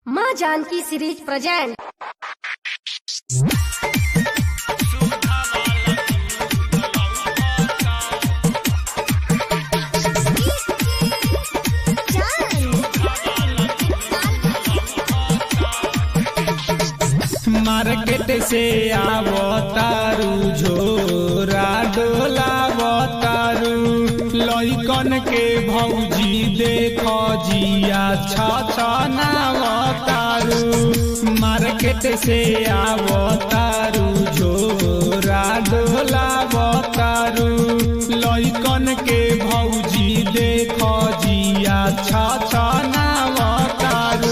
माँ Janaki series present. Market से आवतारू झोरा डोलावतारू लइकन के भौजी देख जिया छछनावतारू। मार्केट से आवतारू झोरा डोलावतारू लइकन के भौजी देख जिया छछनावतारू।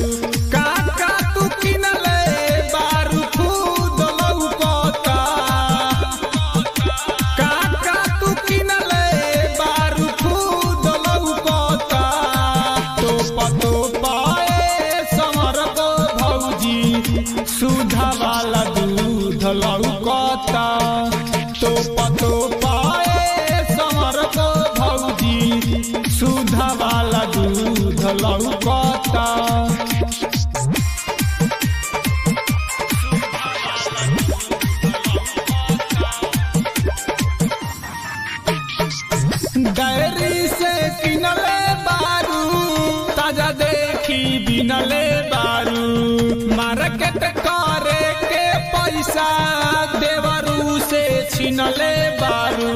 सुधा वाला दूध लौकता तो पतो पाए समर को भौजी सुधा वाला दूध लौकता। डायरी से किनले बारू ताजा देखी बिनले बारू। मार्केट करे के पैसा देवरू से छीनले बारू।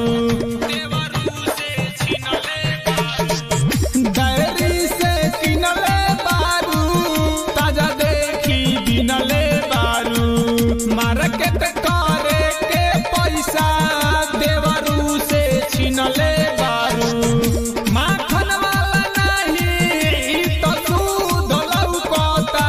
डायरी से किनले बारू ताजा देखी बिनले बारू। मार्केट करे के पैसा देवरू से छीनले बारू। माखन वाला नहीं तो दूध लौकता।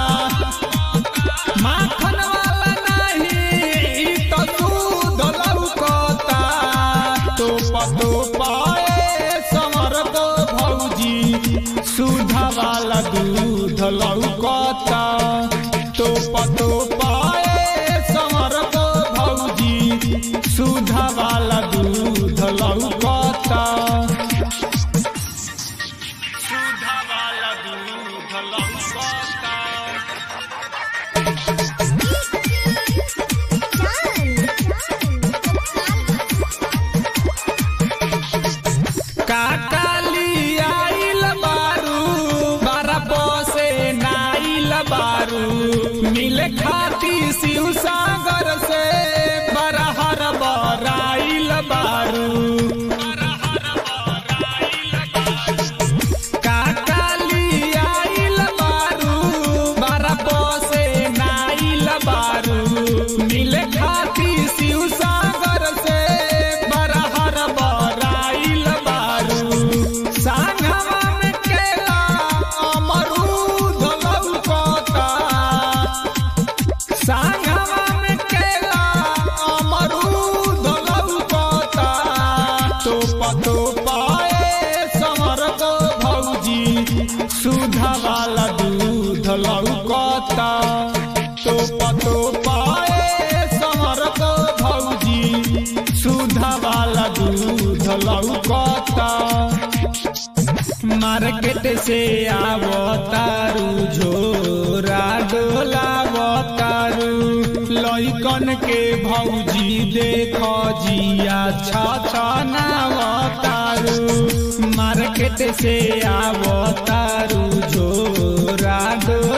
माखन वाला नहीं तो दूध लौकता तो पतो पाए समर को भौजी सुधा वाला दूध लौकता तो पतो पाए समर को भौजी सुधा वाला दूध लौकता। सुधा वाला दूध लौकता। काकाली आइल बारू बारा बसे नाइल बारू। मिले खाती शिव सागर से बरहर बराइल बारू। काकाली आइल बारू बारा बसे नाइल बारू। मिले खाती शिव सागर से बरहर बराइल बारू। सांगवा में केला अमरूद लौकता। सांगवा में केला अमरूद लौकता तो पतो पाए समर को भौजी सुधा वाला दूध लौकता तो पतो पाए समर को भौजी सुधा वाला दूध लौकता। मार्केट से आवतारू झोरा डोलावतारू लइकन के भौजी देख जिया छछनावतारू। मार्केट से आवतारू झोरा